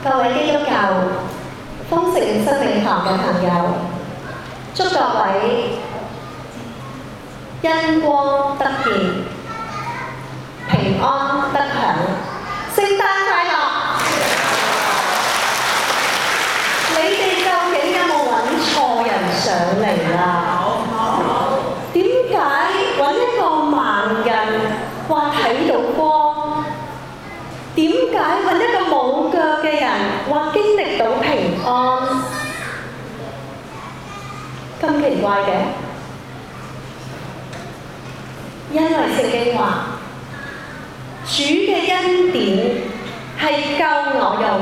各位基督教豐盛生命堂嘅朋友，祝各位恩光得見，平安得享，聖誕快樂！你哋究竟有冇揾錯人上嚟啊？點解揾一個盲人話睇到光？點解揾一個冇腳嘅人話經歷到平安？咁奇怪嘅？因為聖經話，主嘅恩典係夠我用，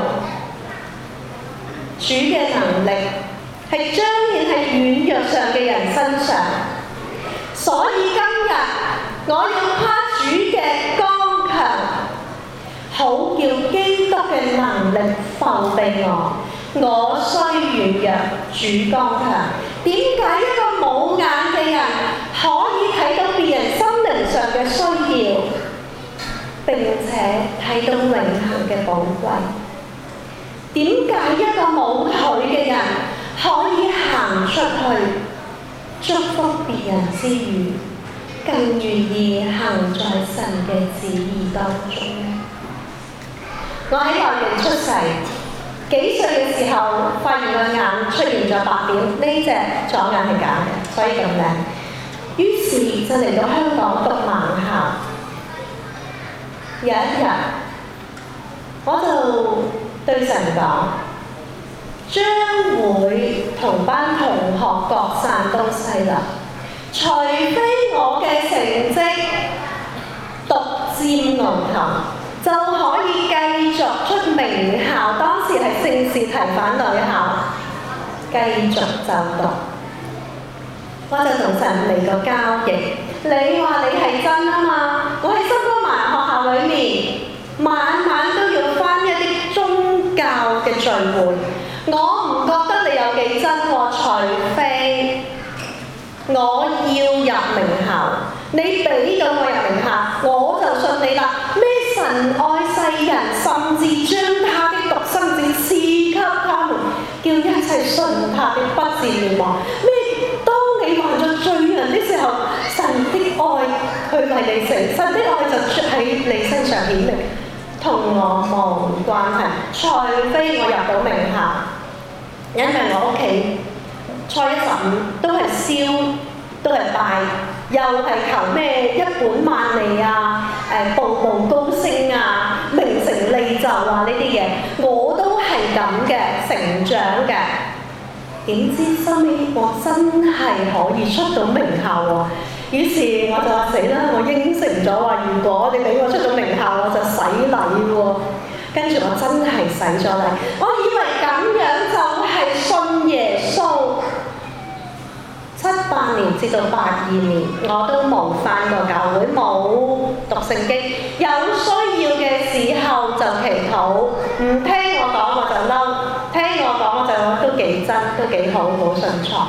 主嘅能力係彰顯喺軟弱上嘅人身上，所以今日我要誇主嘅剛強，好叫基督嘅能力覆庇我。我雖軟弱，主剛強。點解一個冇眼嘅人可以睇到別人心靈上嘅需要，並且睇到永恆嘅寶貴？點解一個冇腿嘅人可以行出去祝福別人之餘，更願意行在神嘅旨意當中呢？我喺內地出世，幾歲嘅時候發現個眼出現咗白點，呢隻左眼係假嘅，所以咁靚。於是就嚟到香港讀盲校。有一日，我就對神講，將會同班同學各散東西啦。除非我嘅成績獨佔鰲頭，就可以繼續出名校，當時係聖士提反女校，繼續就讀。我就同神嚟個交易，你話你係真啊嘛？我喺深光盲學校裏面，晚晚都要返一啲宗教嘅聚會，我唔覺得你有幾真喎，除非我要入名校，你俾到我入名校，我就信你啦。咩神愛世人，甚至將他的獨生子賜給他們，叫一切信他的不至滅亡。咩？當你犯咗罪人的時候，神的愛佢為你成，神的愛就出喺你身上顯明，同我冇關係。除非我入到名校，因為我屋企初一十五都係燒，都係拜，又係求咩一本萬利啊，步步高升啊，名成利就啊呢啲嘢，我都係咁嘅成長嘅。點知收尾我真係可以出到名校喎，於是我就話死啦，我應承咗話，如果你俾我出到名校，我就洗禮喎。跟住我真係洗咗禮，我以為咁樣就係信耶穌。78年至到82年，我都冇返過教會，冇讀聖經。有需要嘅時候就祈禱，唔聽我講我就嬲，聽我講我就話都幾真，都幾好，好順從。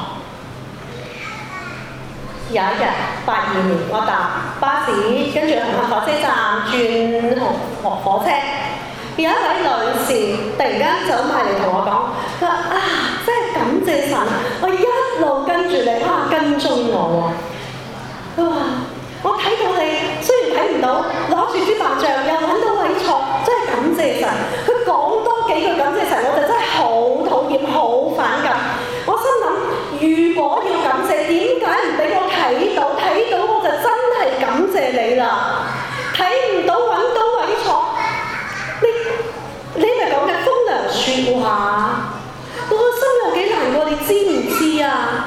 有一日82年，我搭巴士，跟住紅磡火車站轉火車，有一位女士突然間走埋嚟同我講，佢話啊，真係感謝神，我一路跟住你，跟蹤我喎。佢話我睇到你，雖然睇唔到，攞住支白杖又揾到位坐，真係感謝神。佢講多幾句感謝神，我就真係好討厭、好反感。我心諗，如果要感謝，點解唔俾我睇到？睇到我就真係感謝你啦。睇唔到揾到位坐，你咪講嘅風涼説話，我個心有幾難過，你知唔知啊？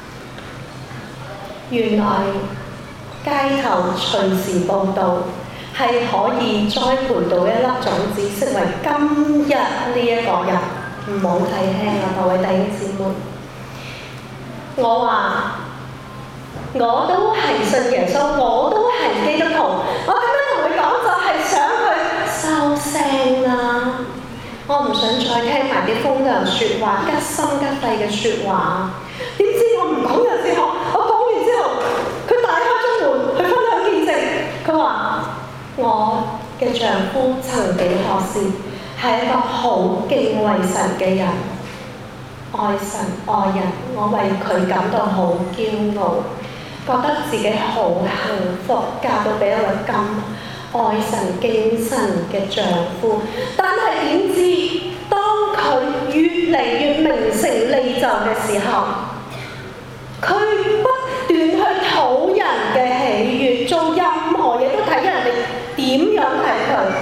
原來街頭隨時報道係可以栽培到一粒種子，成為今日呢一個人。唔好睇輕啊，各位弟兄姊妹。我話我都係信耶穌，我都係基督徒。我咁樣同佢講就係想佢收聲啦。我唔想再聽埋啲風涼説話、吉心吉肺嘅説話。點知我唔講嘅時候，我講完之後，佢大開中門去分享見證。佢話：我嘅丈夫曾幾何時係一個好敬畏神嘅人，愛神愛人，我為佢感到好驕傲，覺得自己好幸福，嫁到俾一個咁愛神敬神嘅丈夫。但係點知當佢越嚟越名成利就嘅時候，佢不斷去討人嘅喜悅，做任何嘢都睇人哋點樣睇佢。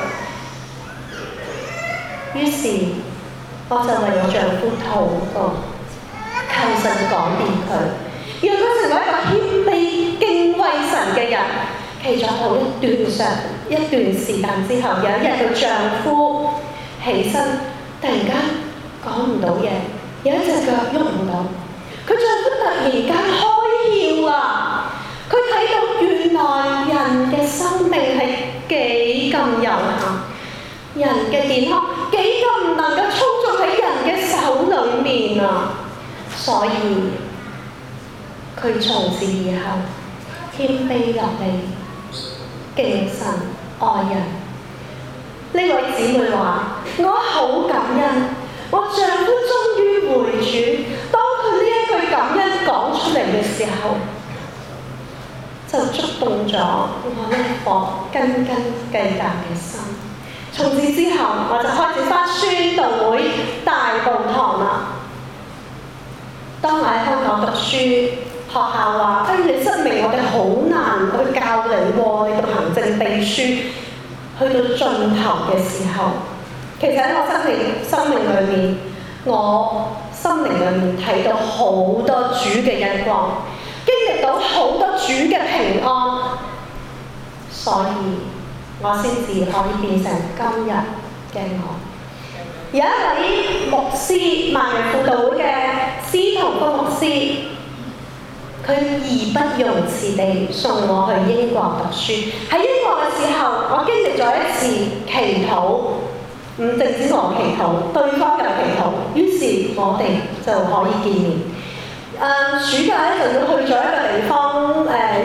於是我就為我丈夫禱告，求神改變佢，讓佢成為一個謙卑敬畏神嘅人。企咗好一段時間之後，有一日佢丈夫起身，突然間講唔到嘢，有一隻腳喐唔到。佢丈夫突然間開竅啊！佢睇到原來人嘅生命係幾咁有限，人嘅健康幾咁唔能夠操縱喺人嘅手裏面啊！所以佢從此以後謙卑落嚟，敬神愛人。呢位姊妹話：我好感恩，我丈夫終於回轉。當佢呢一句感恩講出嚟嘅時候，就觸動咗我呢顆斤斤計較嘅心。從此之後，我就開始返宣道會大道堂啦。當我喺香港讀書，學校話：你失明，我哋好難去教你喎，你讀行政秘書。去到盡頭嘅時候，其實喺我生命裏面，我心靈裏面睇到好多主嘅恩光，經歷到好多主嘅平安，所以我先至可以變成今日嘅我。有一位牧師，萬人輔導會嘅司徒福牧師，佢義不容辭地送我去英國讀書。喺英國嘅時候，我經歷咗一次祈禱，唔淨止我祈禱，對方又祈禱，於是我哋就可以見面。暑假咧就要去咗一個地方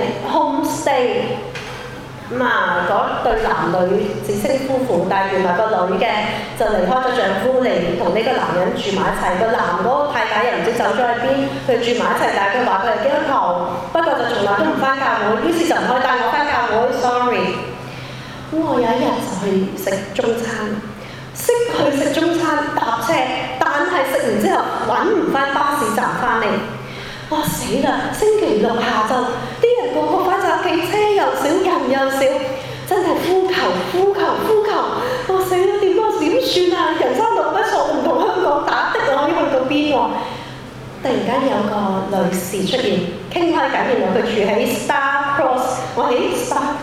homestay。嗰對男女自稱夫婦，但係原來個女嘅就離開咗丈夫嚟同呢個男人住埋一齊。個男嗰個太太又唔知走咗去邊，佢住埋一齊，但係佢話佢係基督徒，不過就從來都唔返教會，於是就唔可以帶我返教會。Sorry。咁我有一日就去食中餐，識去食中餐搭車，但係食完之後揾唔返巴士站返嚟。哇死啦！星期六下晝，啲人個個返晒屋企，車又少，人又少，真係呼求。哇死啦！點算啊？人生路不熟，唔同香港打的我可以去到邊喎？突然間有個女士出現，傾開偈，原來佢住喺 Star Cross。我喺 Star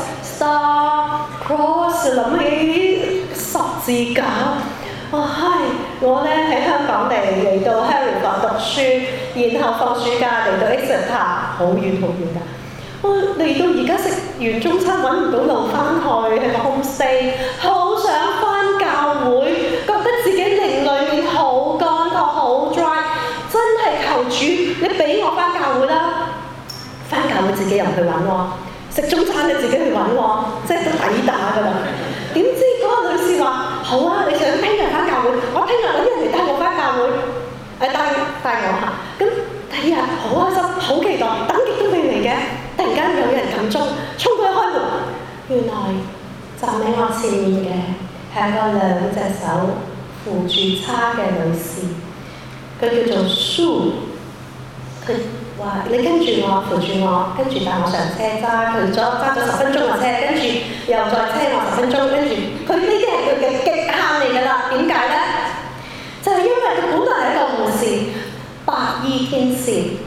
Cross 諗起十字架。我咧喺香港嚟到 Hereford 讀書，然後放暑假嚟到 Exeter， 好遠㗎。嚟到而家食完中餐揾唔到路返去，係個 homestay， 好想返教會，覺得自己靈裏面好乾涸好 dry， 真係求主你俾我返教會啦。返教會自己又唔去揾喎，食中餐你自己去揾喎，即係都抵打㗎啦。點知嗰個女士話：好啊，你想聽日返教會，我聽日揾人嚟帶我返教會，帶我嚇。咁第二日好開心，好期待，等極都未嚟嘅。突然間有人撳鐘，衝過去開門，原來站喺我前面嘅係一個兩隻手扶住叉嘅女士，佢叫做 Sue。佢話：你跟住我，扶住我，跟住帶我上車，揸咗10分鐘嘅車，跟住又再車我10分鐘，跟住佢呢啲係佢嘅極限嚟㗎啦。點解呢？就係因為佢本來係一個護士，白衣天使，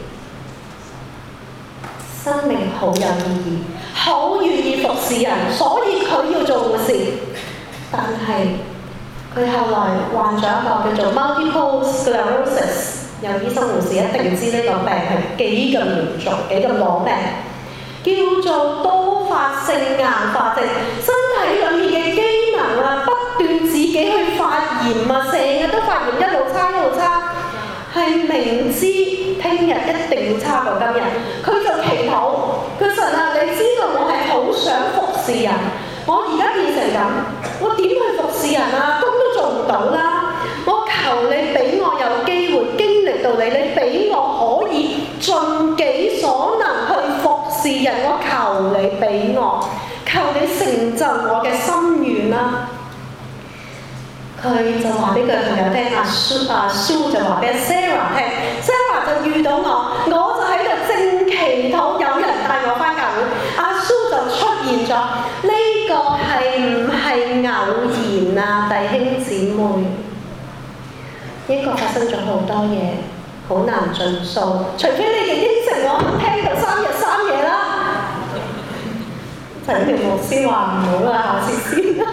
生命好有意義，好願意服侍人，所以佢要做護士。但係佢後來患咗一個叫做 multiple sclerosis。有醫生護士一定知呢個病係幾咁嚴重，幾咁攞命，叫做多發性硬化症。身體裡面嘅機能啊，不斷自己去發炎啊，成日都發炎，一路差，係明知聽日一定要差過今日，佢就祈禱，佢神啊，你知道我係好想服侍人，我而家變成咁，我點去服侍人啊？工都做做唔到啦。我求你俾我有機會經歷到你，你俾我可以盡己所能去服侍人。我求你俾我，求你成就我嘅心願啦。佢就話俾佢朋友聽，阿蘇就話俾 Sarah 聽 ，Sarah 就遇到我就喺度正祈禱，有人帶我返教會，阿蘇就出現咗。呢個係唔係偶然啊，弟兄姊妹？英國發生咗好多嘢，好難盡數，除非你哋應承我聽到3日3夜啦。陳明牧師話唔好啦，下次先啦。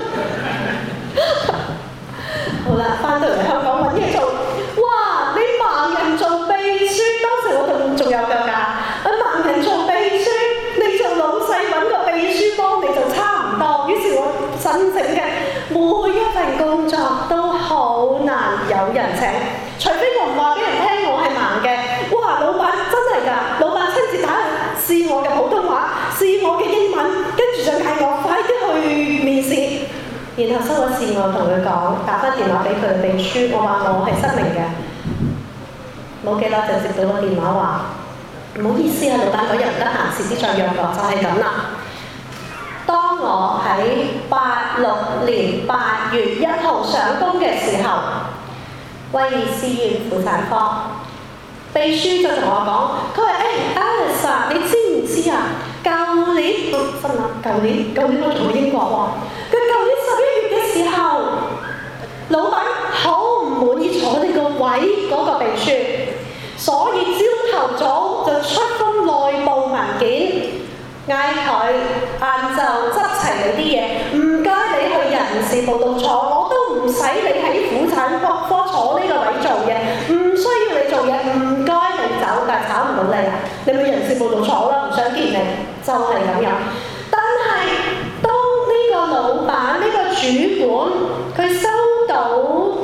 好啦，翻到嚟香港揾嘢做，哇！你盲人做秘書，當時我仲有㗎，盲人做秘書，你做老細揾個秘書幫你就差唔多。於是我申請嘅每一份工作都好難有人請，除非我唔話俾人聽我係盲嘅。哇！老闆真係㗎，老闆親自打試我嘅普通話，試我嘅英文，跟住就嗌我快啲去面試。然後收咗線，我同佢講，打返電話俾佢秘書，我話我係失明嘅，冇幾耐就接到個電話話，唔好意思啊，老闆嗰日唔得閒，遲啲再約我，就係咁啦。當我喺86年8月1號上工嘅時候，威爾斯醫院婦產科秘書就同我講，佢話：Alice 啊，你知唔知啊？舊年我仲喺英國喎。佢舊年11月嘅時候，老闆好唔滿意坐你個位嗰個秘書，所以朝頭早就出封內部文件，嗌佢晏晝執齊你啲嘢，唔該你去人事部度坐，我都唔使你喺婦產科坐呢個位做嘢，唔需要你做嘢，唔該你走，但係炒唔到你啊！你去人事部度坐啦，唔想見你，就係咁樣。但係當呢個老闆呢個主管佢收到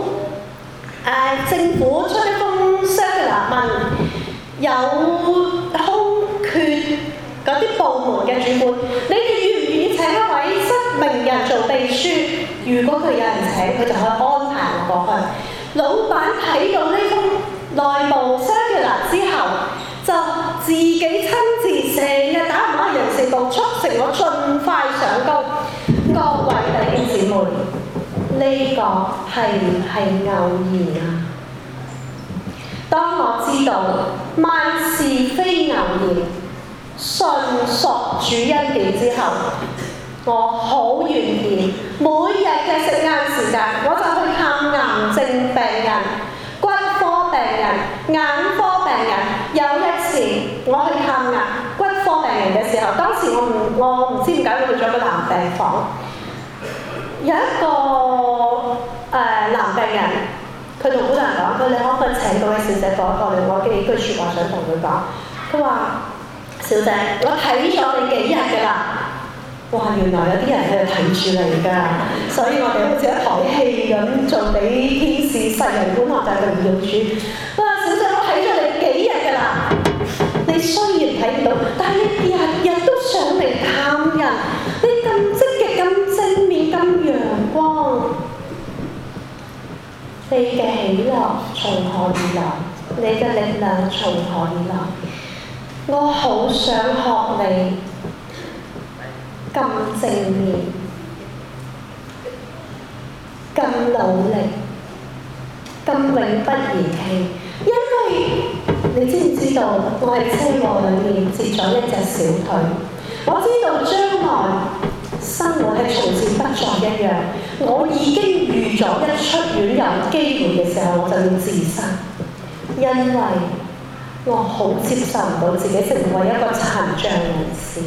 政府出一封 circular 問有空缺嗰啲部門嘅主管，你哋願唔願意請一位失明人做秘書？如果佢有人請，佢就可以安排我過去。老闆睇到呢封內部 circular 之後，就自己親自成日打電話去人事部，促成我盡快上工。各位弟兄姊妹，呢個係唔係偶然啊？當我知道萬事非偶然，純屬主恩典之後，我好願意每日嘅食晏時間，我就去探癌症病人、骨科病人、眼科病人。有一次我去探骨科病人嘅時候，當時我唔知點解會去咗個男病房，有一個男病人，佢同好多人講，佢你可唔可以請嗰位小姐過嚟？我幾句説話想同佢講。佢話：小姐，我睇咗你幾日㗎啦。哇！原來有啲人喺度睇住你㗎，所以我哋好似一台戲咁，做俾天使世人觀看，就係榮耀主。佢話：小姐，我睇咗你幾日㗎啦？你雖然睇唔到，但係你日日都上嚟探人，你咁積極、咁正面、咁陽光，你嘅喜樂從何而來？你嘅力量從何而來？我好想學你咁正面、咁努力、咁永不言棄，因為你知唔知道我喺車禍裏面截咗一隻小腿，我知道將來生活係從此不再一樣，我已經預咗一出院有機會嘅時候我就要自殺，因為我好接受唔到自己成為一個殘障人士。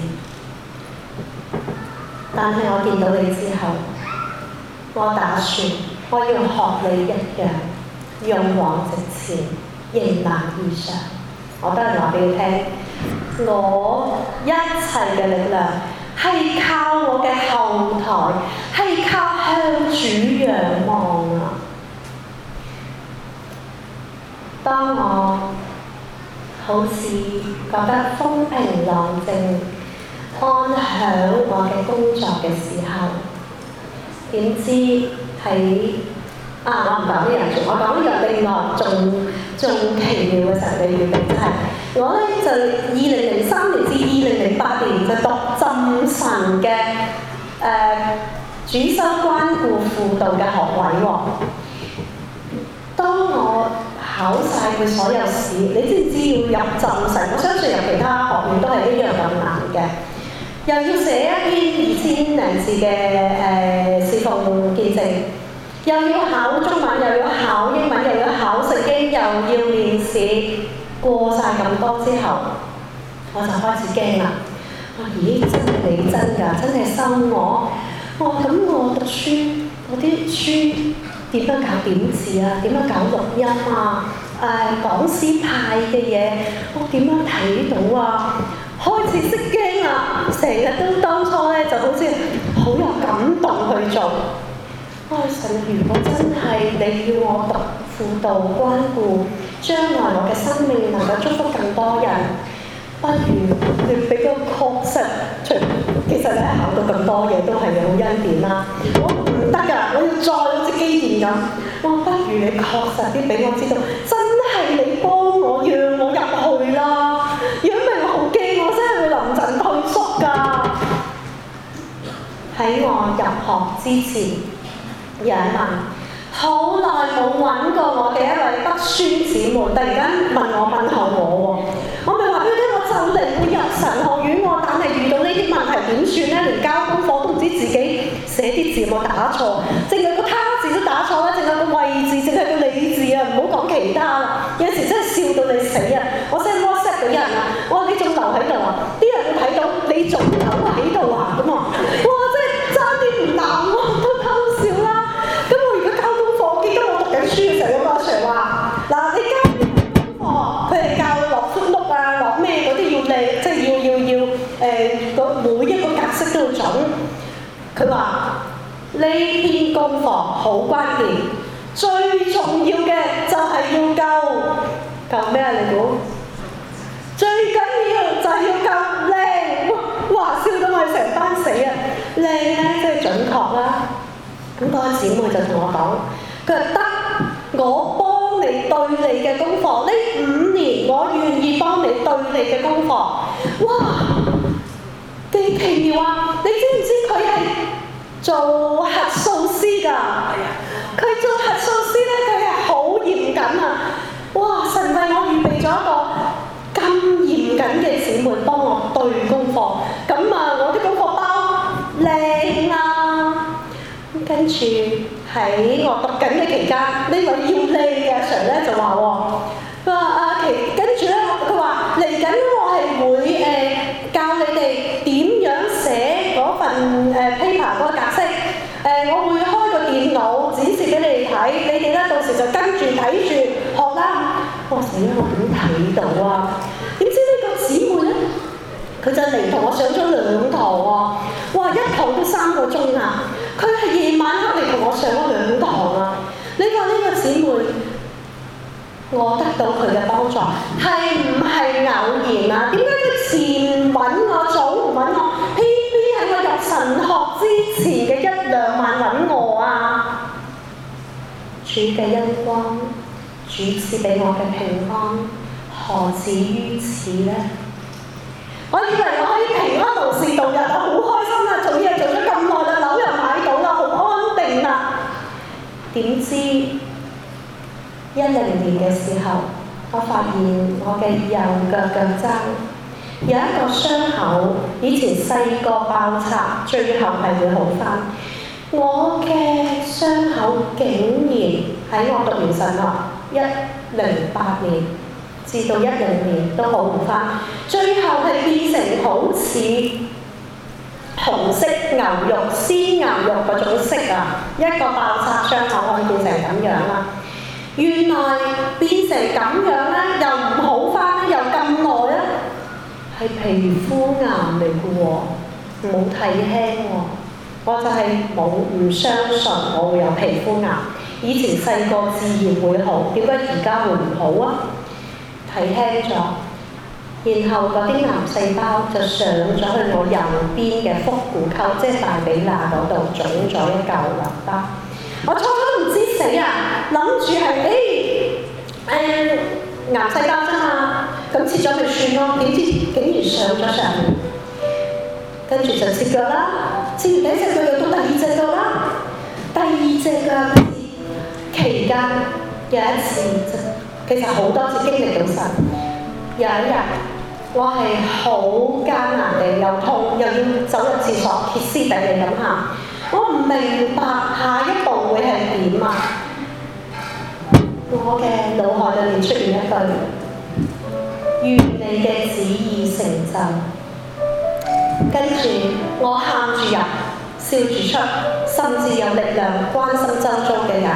但係我見到你之後，我打算我要學你一樣，勇往直前，迎難而上。我都係話俾你聽，我一切嘅力量係靠我嘅後台，係靠向主仰望啊！當我好似覺得風平浪靜，安享我嘅工作嘅時候，點知喺我唔講呢樣住，我講呢個另外仲奇妙嘅神嘅預備，就係我咧就2003年至2008年就讀浸神嘅主修關顧輔導嘅學位喎。當我考晒佢所有試，你知唔知要入浸神？我相信入其他學院都係一樣咁難嘅。又要寫一篇2000零字嘅侍奉見證，又要考中文，又要考英文，又要考聖經，又要面試，過晒咁多之後，我就開始驚啦。咦，真係你真㗎，真係收我？咁我讀書，我啲書點樣搞點字啊？點樣搞錄音啊？講師派嘅嘢，我點樣睇到啊？開始識驚啦，成日都當初咧就好似好有感動去做。神，如果真係你要我讀輔導關顧，將來我嘅生命能夠祝福更多人，不如你俾個確實。其實咧考到咁多嘢都係有恩典啦。我唔得㗎，我要再好似基甸咁。不如你確實啲俾我知道，真係你幫我，讓我入去啦。如果唔係我好驚，我真係會臨陣退縮㗎。喺我入學之前，有人問，好耐冇揾過我嘅一位德孫姊妹，突然間問候我喎。我咪話俾佢聽，我就嚟會入神學院喎，但係遇到呢啲問題點算咧？連交功課都唔知自己寫啲字有冇打錯，淨係個他字都打錯啦，淨係個位字，淨係個你字啊，唔好講其他啦。有時真係笑到你死啊！我 send WhatsApp 俾人啊，我話你仲留喺度啊？啲人會睇到你仲留喺度啊咁啊！哇！真係爭啲唔鬧我都偷笑啦。咁我而家交功課，我記得我讀緊書嘅時候，有個阿 Sir 話：嗱，你交啲功課，佢係教落碌啊，落咩嗰啲要你，即係要每一個格式都要準。佢話呢篇功課好關鍵，最重要嘅就係要夠咩啊？你估？最緊要就係要夠靚。哇！笑到我哋成班死啊！靚咧即係準確啦。咁嗰個姊妹就同我講，佢話得，我幫你對你嘅功課，呢5年我願意幫你對你嘅功課。哇！幾奇妙啊！你知唔知佢係做核數師㗎？佢做核數師咧，佢係好嚴謹啊！哇！神為我預備咗一個咁嚴謹嘅姊妹幫我對功課，咁我啲功課包靚啦。跟住喺我讀緊嘅期間，呢位要靚嘅阿 Sir 咧就話佢話跟住咧佢話嚟緊我係會教你哋點樣寫嗰份paper 嗰個格式。我會開個電腦展示俾你哋睇，你哋咧到時就跟住睇住學啦。哇死啦！我點睇到啊？點知呢個姊妹咧，佢就嚟同我上咗2堂喎。哇！一堂都3個鐘啊！佢係夜晚黑嚟同我上咗2堂啊！你話呢個姊妹，我得到佢嘅幫助係唔係偶然啊？點解佢前揾我，早唔揾我，偏偏喺我入神學之前嘅1、2晚揾我啊？主嘅恩光，主賜俾我嘅平安，何止於此呢？我以為我可以平安無事度日啊，好開心啊！做嘢做咗咁耐啦，樓又買到啦，好安定啦。點知10年嘅時候，我發現我嘅右腳踭有一個傷口，以前細個爆拆，最後係會好返。我嘅傷口竟然喺我讀完神學108年至到10年都好唔返，最後係變成好似紅色牛肉、鮮牛肉嗰種色啊！一個爆拆傷口可以變成咁樣啦。原來變成咁樣咧，又唔好返咧，又咁耐咧，係皮膚癌嚟嘅喎，冇睇輕喎。我就係唔相信我會有皮膚癌。以前細個自然會好，點解而家會唔好啊？睇輕咗，然後嗰啲癌細胞就上咗去我右邊嘅腹股溝，即係大髀罅嗰度腫咗一嚿淋巴。我初初都唔知死啊！諗住係癌細胞啫嘛，咁切咗咪算咯。點知竟然上咗上面，跟住就切腳啦，切完第一隻腳又到第二隻腳啦，第二隻腳期間有一次，其實好多次經歷到神。有一日我係好艱難地又痛又要走入廁所歇斯底里咁喊，我唔明白下一步會係點啊！我嘅腦海裏面出現一句：願你嘅旨意成就。跟住我喊住入，笑住出，甚至有力量關心周遭嘅人。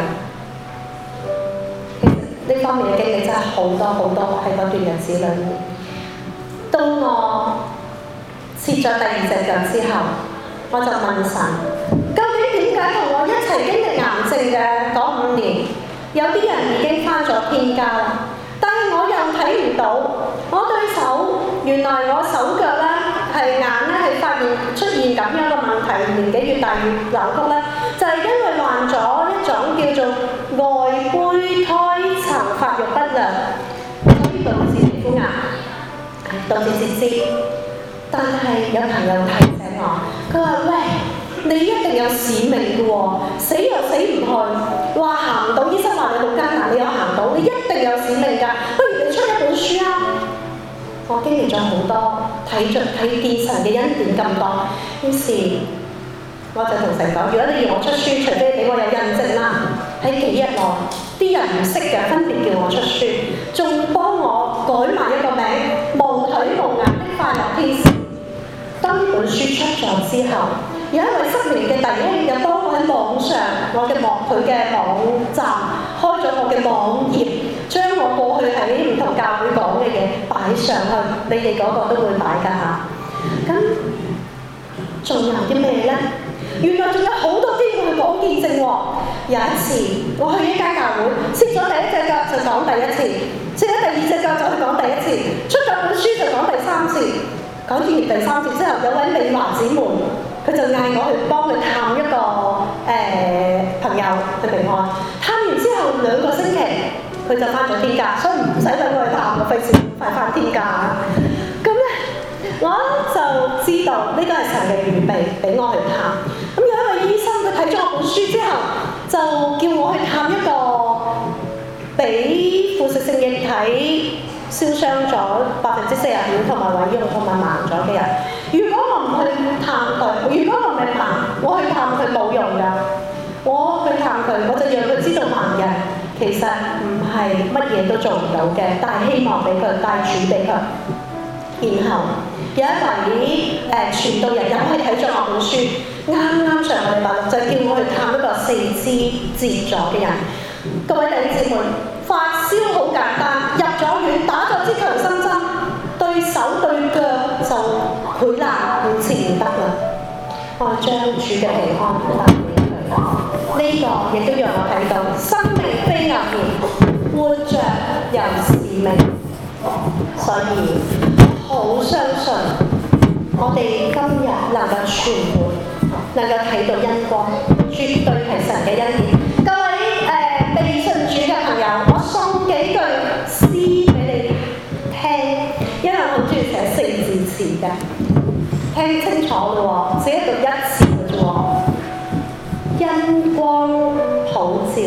其實呢方面嘅經歷真係好多好多喺嗰段日子裏面。到我切咗第二隻腳之後，我就問神：究竟點解同我一齊經歷癌症嘅嗰5年，有啲人已經返咗天家啦，但係我又睇唔到。我對手，原來我手腳咧係眼咧係發現出現咁樣嘅問題，年紀越大越扭曲咧，就係因為患咗一種叫做外胚胎層發育不良，所以導致皮膚癌，導致截肢。但係有朋友提醒我，佢話：喂，你一定有使命嘅喎，死又死唔去，話行唔到，醫生話你好艱難，你有行到，你一定有使命㗎，不如你出一本書啊！我經歷咗好多，睇見神嘅恩典咁多，於是我就同神講：如果你要我出書，除非俾我有印證啦。喺幾日內，啲人唔識嘅分別叫我出書，仲幫我改埋一個名《無腿無眼的快樂天使》。當呢本書出咗之後，有一位失明嘅弟兄又幫我喺網上佢嘅網站開咗我嘅網頁，將我過去喺唔同教會講嘅嘢擺上去，你哋嗰個都會擺㗎嚇。咁仲有啲咩呢？原來仲有好多機會去講見證喎。有一次我去一間教會，切咗第一隻腳就講第一次，切咗第二隻腳就去講第一次，出咗本書就講第三次。講完第三次之後，有位美華姊妹，佢就嗌我去幫佢探一個朋友去平安。探完之後2個星期，佢就返咗天家，所以唔使等我去探，我費事快返天家。咁咧，我就知道呢個係神嘅預備，俾我去探。咁有一位醫生，佢睇咗我本書之後，就叫我去探一個俾腐蝕性液體燒傷咗45%同埋毀容同埋盲咗嘅人。如果我唔去探佢，如果我唔係盲，我去探佢冇用㗎。我去探佢，我就讓佢知道盲人其實唔係乜嘢都做唔到嘅，帶希望俾佢，帶主俾佢。然後有一位傳道人又係睇咗我本書，啱上個禮拜六就叫我去探一個4肢截咗嘅人。各位弟兄姊妹，發燒好簡單，入咗院打咗支強心針，對手對腳就潰爛，唔切唔得啦。我將主嘅平安帶俾佢。呢個亦都讓我睇到生命非偶然，活着有使命。所以好相信我哋今日能夠存活，能夠睇到恩光，絕對係神嘅恩典。各位未信主嘅朋友，我送幾句詩俾你聽，因為我好中意寫4字詞嘅，聽清楚咯喎，只係讀1次嘅啫喎。恩光普照，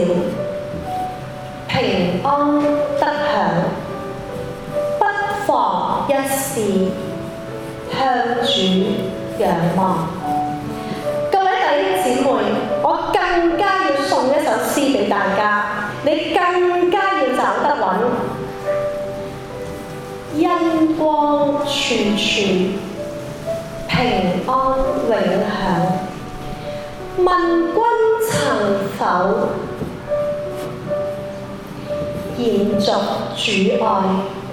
平安得享，不妨一試，向主仰望。各位弟兄姊妹，我更加要送一首詩俾大家，你更加要找得穩。恩光處處，平安永享。問君曾否延續主愛，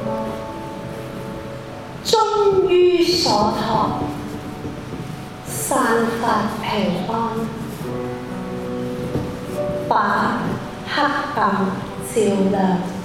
忠於所託，散發平安，把黑暗照亮。